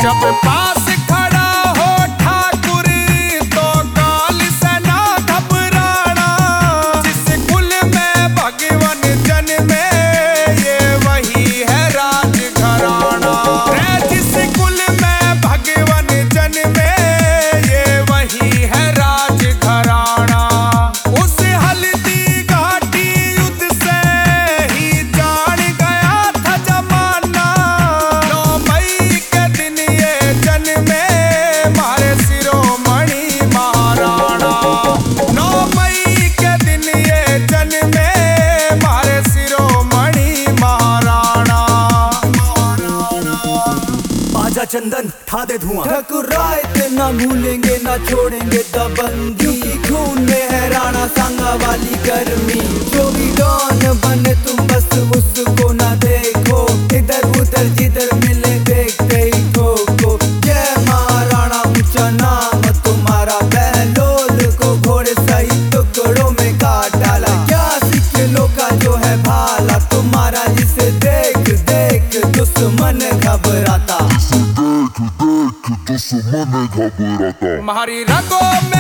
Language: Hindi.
जब पास खड़ा हो ठाकुर तो काल से ना घबराना। जिस कुल में भगवान जन्मे ये वही है राजघराना। जिस कुल में भगवान जन्मे ये वही है राजघराना। उस हल्दी घाटी युद्ध से ही जान गया था जमाना। 9 मई के दिन ये जन्मे मारे शिरोमणि महाराणा। 9 मई के दिन ये जन्मे मारे शिरोमणि महाराणा। आजा चंदन ठा दे धुआं। ठकुरायत ना भूलेंगे ना छोड़ेंगे दबंगी। खून में है राणा सांगा वाली गर्मी। जो भी डॉन बने तुम बस उसको ना देखो। इधर उधर जिधर मिले देखते ही ठोको। जय महाराणा ऊंचा नाम तुम्हारा। बहलोल को घोड़े सही टुकड़ों में काट डाला। क्या सिक्किलों का जो है भाला तुम्हारा। जिसे देख देख दुश्मन घबराता। दुश्मन घबराता। हमारी रगों